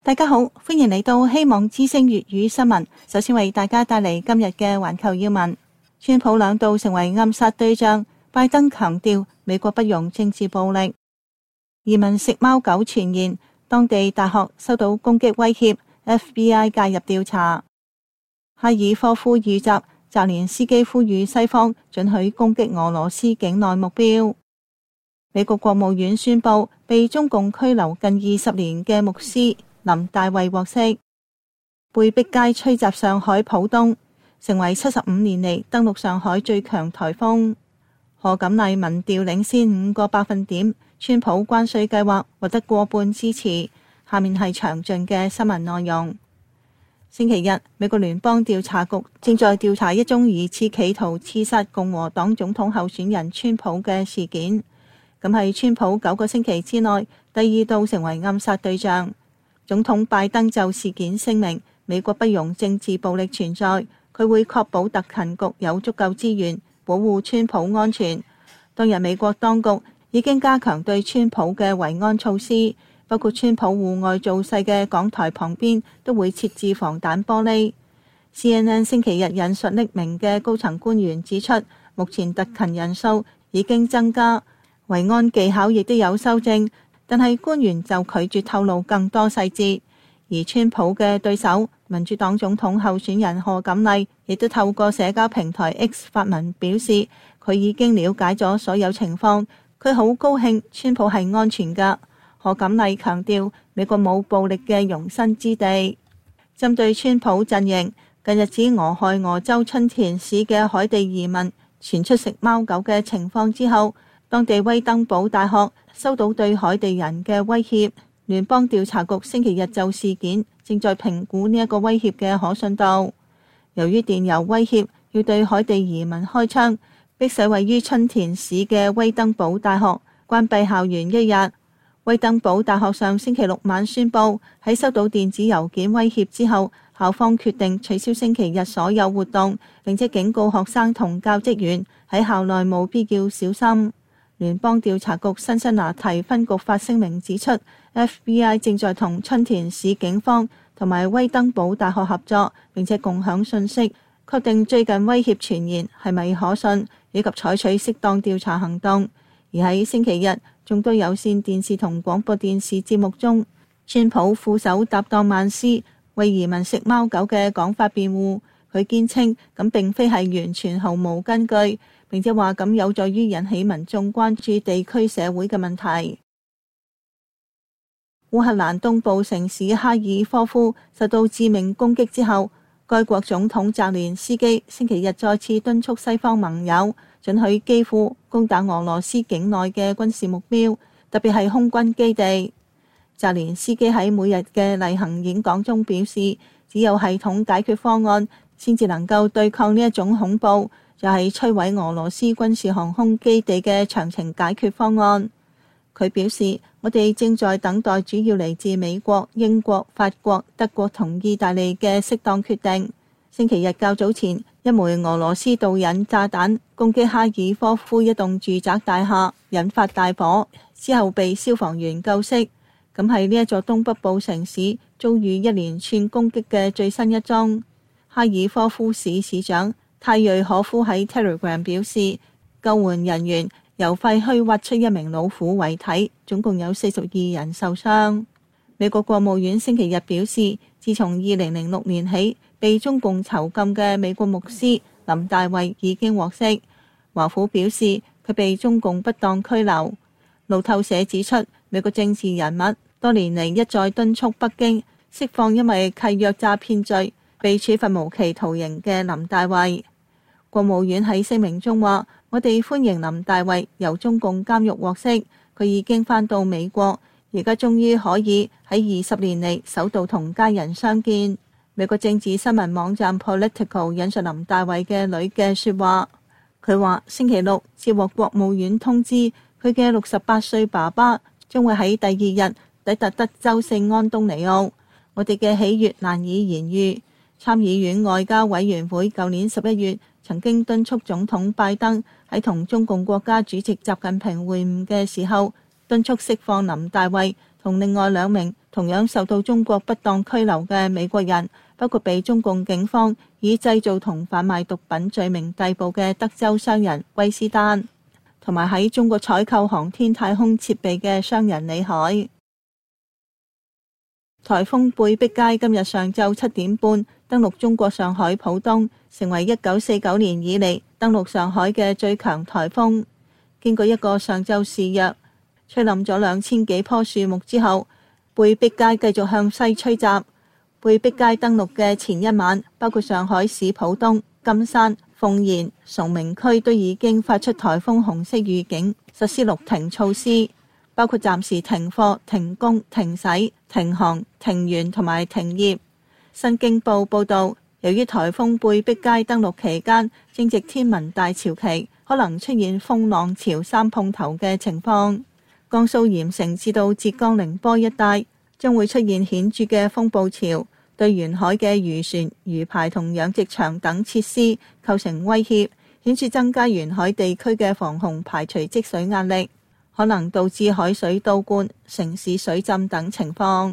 大家好，歡迎嚟到希望之聲粵語新聞。首先為大家帶嚟今日嘅環球要聞。川普兩度成為暗殺對象，拜登強調美國不容政治暴力。移民食貓狗傳言，當地大學收到攻擊威脅， FBI 介入調查。哈爾科夫遇襲，澤連斯基呼籲西方准許攻擊俄羅斯境內目標。美國國務院宣布被中共拘留近20年嘅牧師林大衛獲釋。貝碧街吹襲上海浦東，成為75年嚟登陸上海最強颱風。賀錦麗民調領先5個百分點，川普關稅計劃獲得過半支持。下面係詳盡嘅新聞內容。星期日，美國聯邦調查局正在調查一宗疑似企圖刺殺共和黨總統候選人川普嘅事件。咁係川普9個星期之內第2度成為暗殺對象。總統拜登就事件聲明，美國不容政治暴力存在，佢會確保特勤局有足夠資源保護川普安全。當日美國當局已經加強對川普嘅維安措施，包括川普戶外造勢嘅講台旁邊都會設置防彈玻璃。CNN 星期日引述匿名嘅高層官員指出，目前特勤人數已經增加，維安技巧亦都有修正。但係官員就拒絕透露更多細節，而川普嘅對手民主黨總統候選人賀錦麗亦都透過社交平台 X 發文表示，佢已經了解咗所有情況，佢好高興川普係安全㗎。賀錦麗強調，美國冇暴力嘅容身之地。針對川普陣營，近日指俄亥俄州春田市嘅海地移民傳出食貓狗嘅情況之後，當地威登堡大學收到對海地人嘅威脅，聯邦調查局星期日就事件正在評估呢一個威脅嘅可信度。由於電郵威脅要對海地移民開槍，迫使位於春田市嘅威登堡大學關閉校園1日。威登堡大學上星期6晚宣布，喺收到電子郵件威脅之後，校方決定取消星期日所有活動，並且警告學生同教職員喺校內務必要小心。聯邦調查局辛辛那提分局發聲明指出， FBI 正在同春田市警方同埋威登堡大學合作，並且共享信息，確定最近威脅傳言係咪可信，以及採取適當調查行動。而喺星期日，眾多有線電視同廣播電視節目中，川普副手搭檔曼斯為移民食貓狗嘅講法辯護，佢堅稱咁並非係完全毫無根據，並且話咁有助於引起民眾關注地區社會嘅問題。烏克蘭東部城市哈爾科夫受到致命攻擊之後，該國總統澤連斯基星期日再次敦促西方盟友准許基輔攻打俄羅斯境內嘅軍事目標，特別係空軍基地。澤連斯基喺每日嘅例行演講中表示，只有系統解決方案先至能夠對抗呢一種恐怖，就係摧毀俄羅斯軍事航空基地嘅長程解決方案。佢表示，我哋正在等待主要嚟自美國、英國、法國、德國同意大利嘅適當決定。星期日較早前，一枚俄羅斯導引炸彈攻擊哈爾科夫一棟住宅大廈，引發大火，之後被消防員救熄。咁係呢一座東北部城市遭遇一連串攻擊嘅最新一宗。哈爾科夫市市長泰瑞可夫喺 Telegram 表示，救援人員由廢墟挖出一名老虎遺體，總共有42人受傷。美國國務院星期日表示，自從2006年起被中共囚禁嘅美國牧師林大衛已經獲釋。華府表示佢被中共不當拘留。路透社指出，美國政治人物多年嚟一再敦促北京釋放因為契約詐騙罪被處罰無期徒刑嘅林大衛。國務院喺聲明中話，我哋歡迎林大衛由中共監獄獲釋，佢已經返到美國，而家終於可以喺20年嚟首度同家人相見。美國政治新聞網站 Political 引述林大衛嘅女嘅說話，佢話星期六接獲國務院通知，佢嘅68歲爸爸將會喺第2日抵達德州聖安東尼奧，我哋嘅喜悅難以言喻。參議院外交委員會舊年11月曾經敦促總統拜登喺同中共國家主席習近平會晤嘅時候，敦促釋放林大衛同另外2名同樣受到中國不當拘留嘅美國人，包括被中共警方以製造同販賣毒品罪名逮捕嘅德州商人威斯丹，同埋喺中國採購航天太空設備嘅商人李海。颱風貝碧佳今日上晝7點半登陸中國上海浦東，成為1949年以嚟登陸上海嘅最強颱風。經過一個上晝肆虐，吹冧咗2000幾棵樹木之後，貝碧佳繼續向西吹襲。貝碧佳登陸嘅前一晚，包括上海市浦東、金山、奉賢、崇明區都已經發出颱風紅色預警，實施6停措施，包括暫時停課、停工、停駛、停航、停園同埋停業。新京報報導，由於颱風貝碧佳登陸期間正值天文大潮期，可能出現風浪潮三碰頭嘅情況。江蘇鹽城至到浙江寧波一帶將會出現顯著嘅風暴潮，對沿海嘅漁船、魚排同養殖場等設施構成威脅，顯著增加沿海地區嘅防洪排除積水壓力，可能導致海水倒灌、城市水浸等情況。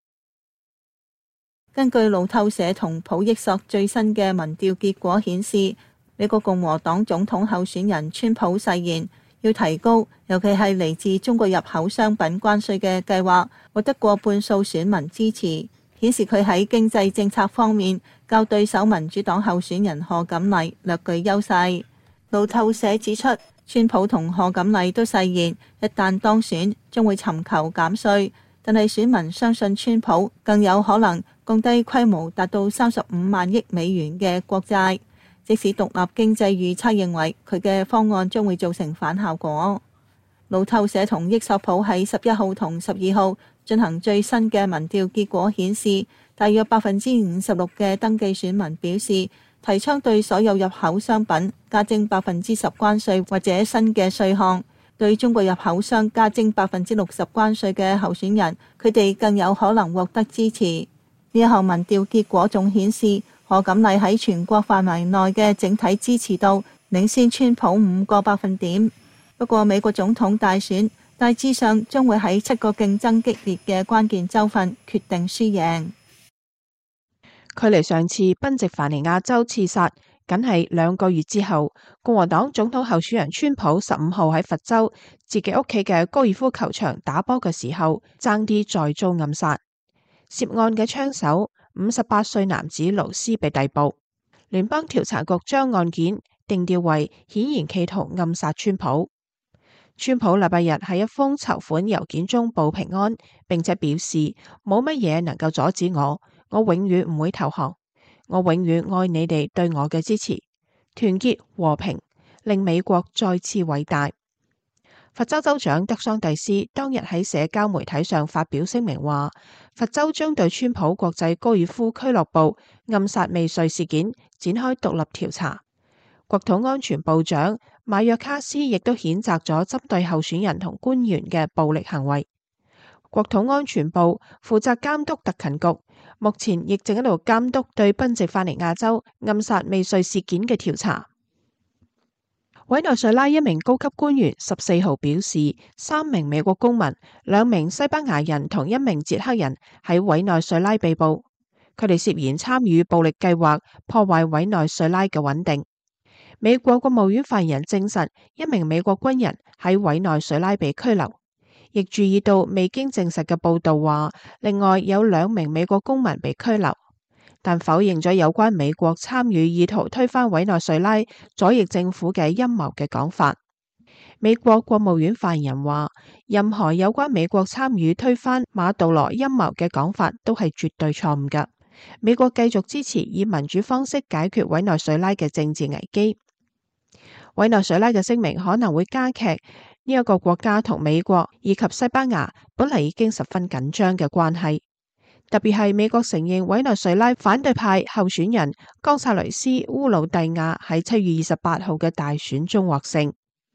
根據路透社同普益索最新嘅民調結果顯示，美國共和黨總統候選人川普誓言要提高，尤其係嚟自中國入口商品關稅嘅計劃，獲得過半數選民支持，顯示佢喺經濟政策方面較對手民主黨候選人賀錦麗略具優勢。路透社指出，川普同賀錦麗都誓言一旦當選將會尋求減稅，但係選民相信川普更有可能降低規模達到35萬億美元嘅國債，即使獨立經濟預測認為佢嘅方案將會造成反效果。路透社同益索普喺11號同12號進行最新嘅民調結果顯示，大約56%嘅登記選民表示提倡對所有入口商品加徵10%關稅或者新嘅稅項。對中國入口商加徵60%關稅嘅候選人，佢哋更有可能獲得支持。呢一項民調結果仲顯示，賀錦麗喺全國範圍內嘅整體支持度領先川普5個百分點。不過美國總統大選大致上將會喺7個競爭激烈嘅關鍵州份決定輸贏。 距離上次賓夕凡尼亞州刺殺僅係2個月之後，共和黨總統候選人川普15號喺佛州自己屋企嘅高爾夫球場打波嘅時候，爭啲再遭暗殺。涉案嘅槍手58歲男子勞斯被逮捕，聯邦調查局將案件定調為顯然企圖暗殺川普。川普禮拜日喺一封籌款郵件中報平安，並且表示冇乜嘢能夠阻止我永遠唔會投降，我永遠愛你哋對我嘅支持，團結和平令美國再次偉大。佛州州長德桑蒂斯當日喺社交媒體上發表聲明話，佛州將對川普國際高爾夫俱樂部暗殺未遂事件展開獨立調查。國土安全部長馬約卡斯亦都譴責咗針對候選人同官員嘅暴力行為。國土安全部負責監督特勤局，目前亦正喺度監督對賓夕法尼亞州暗殺未遂事件嘅調查。委內瑞拉一名高級官員14號表示，3名美國公民、2名西班牙人同1名捷克人喺委內瑞拉被捕，佢哋涉嫌參與暴力計劃，破壞委內瑞拉嘅穩定。美國國務院發言人證實1名美國軍人喺委內瑞拉被拘留，亦注意到未經證實嘅報道話，另外有2名美國公民被拘留，但否認咗有關美國參與意圖推翻委內瑞拉左翼政府嘅陰謀嘅講法。美國國務院發言人話，任何有關美國參與推翻馬杜羅陰謀嘅講法都係絕對錯誤嘅。美國繼續支持以民主方式解決委內瑞拉嘅政治危機。委內瑞拉嘅聲明可能會加劇呢一個國家同美國以及西班牙本嚟已經十分緊張嘅關係，特別係美國承認委內瑞拉反對派候選人岡薩雷斯烏魯蒂亞喺7月28號嘅大選中獲勝。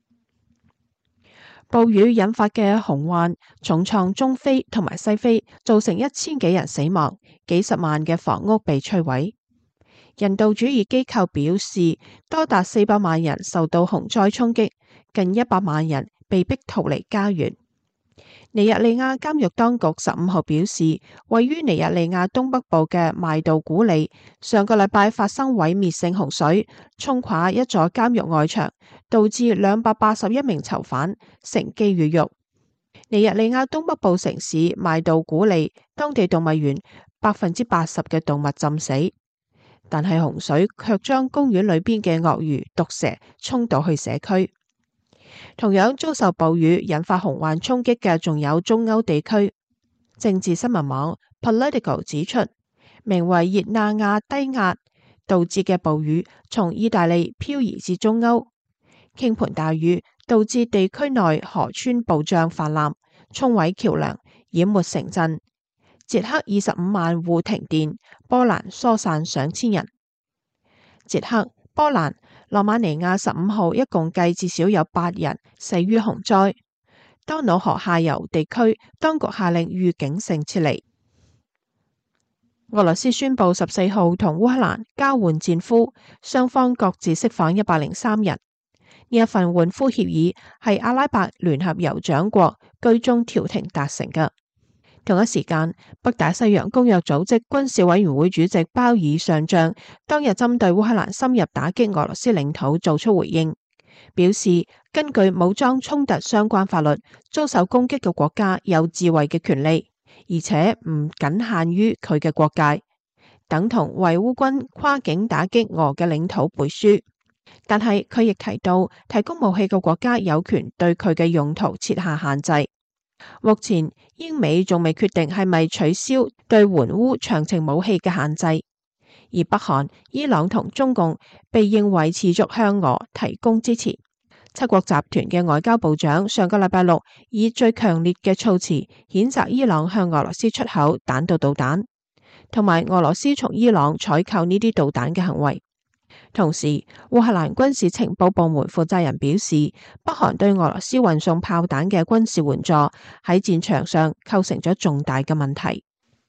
暴雨引發嘅洪患重創中非同埋西非，造成1000幾人死亡，幾十萬嘅房屋被摧毀。人道主義機構表示，多達400萬人受到洪災衝擊，近100萬人被逼逃離家園。 尼日利亞監獄當局15號表示，位於尼日利亞東北部嘅邁杜古利上個禮拜發生毀滅性洪水，沖垮一座監獄外牆，導致281名囚犯乘機越獄。尼日利亞東北部城市邁杜古利當地動物園80%嘅動物浸死，但係洪水卻將公園裏邊嘅鱷魚、毒蛇沖到去社區。同樣遭受暴雨引發洪患衝擊嘅仲有中歐地區。政治新聞網 Political 指出，名為熱那亞低壓導致嘅暴雨從意大利漂移至中歐，傾盆大雨導致地區內河川暴漲泛濫，沖毀橋樑，淹沒城鎮。捷克25萬戶停電，波蘭疏散上千人。捷克、波蘭、羅馬尼亞15號一共計至少有8人死於洪災。多瑙河下游地區當局下令預警性撤離。俄羅斯宣布14號同烏克蘭交換戰俘，雙方各自釋放103人。呢一份換俘協議係阿拉伯聯合酋長國居中調停達成嘅。同一時間，北大西洋公約組織軍事委員會主席鮑爾上將當日針對烏克蘭深入打擊俄羅斯領土做出回應，表示根據武裝衝突相關法律，遭受攻擊嘅國家有自衛嘅權利，而且唔僅限於佢嘅國界，等同為烏軍跨境打擊俄嘅領土背書。但係佢亦提到，提供武器嘅國家有權對佢嘅用途設下限制。目前英美仲未決定係咪取消對援烏長程武器嘅限制，而北韓、伊朗同中共被認為持續向俄提供支持。七國集團嘅外交部長上個禮拜六以最強烈嘅措辭譴責伊朗向俄羅斯出口彈道導彈，同埋俄羅斯從伊朗採購呢啲導彈嘅行為。同時，烏克蘭軍事情報部門負責人表示，北韓對俄羅斯運送炮彈嘅軍事援助喺戰場上構成咗重大嘅問題。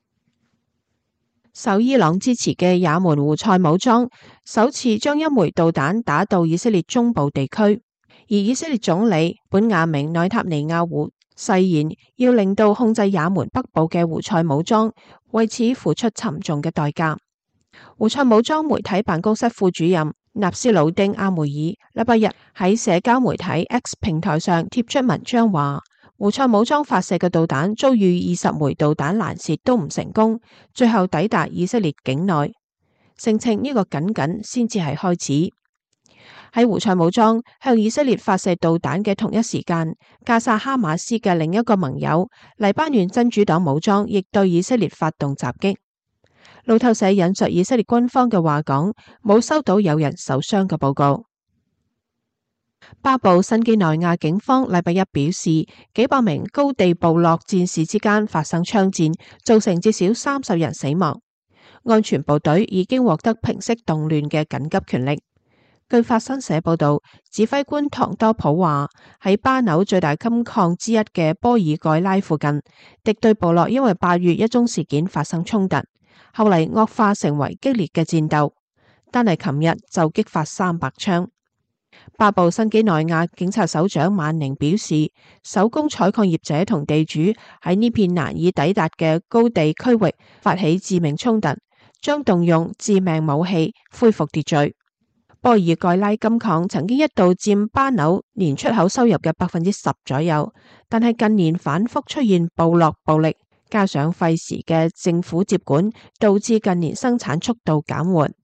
受伊朗支持嘅也門胡塞武裝首次將一枚導彈打到以色列中部地區，而以色列總理本雅明內塔尼亞胡誓言要令到控制也門北部嘅胡塞武裝為此付出沉重嘅代價。胡塞武裝媒體辦公室副主任納斯魯丁阿梅爾禮拜日喺社交媒體 X 平台上貼出文章話，胡塞武裝發射嘅導彈遭遇20枚導彈攔截都唔成功，最後抵達以色列境內，聲稱呢個僅僅先至係開始。喺胡塞武裝向以色列發射導彈嘅同一時間，加沙哈馬斯嘅另一個盟友黎巴嫩真主黨武裝亦對以色列發動襲擊。路透社引述以色列軍方嘅話講，冇收到有人受傷嘅報告。巴布新幾內亞警方禮拜一表示，幾百名高地部落戰士之間發生槍戰，造成至少30人死亡。安全部隊已經獲得平息動亂嘅緊急權力。據法新社報道，指揮官唐多普話，喺巴紐最大金礦之一嘅波爾蓋拉附近，敵對部落因為8月一宗事件發生衝突，後嚟惡化成為激烈嘅戰鬥，單係琴日就擊發300槍。巴布新幾內亞警察首長萬寧表示，手工採礦業者同地主喺呢片難以抵達嘅高地區域發起致命衝突，將動用致命武器恢復秩序。波爾蓋拉金礦曾經一度佔巴紐年出口收入嘅10%左右，但係近年反覆出現部落暴力，加上費時嘅政府接管，導致近年生產速度減緩。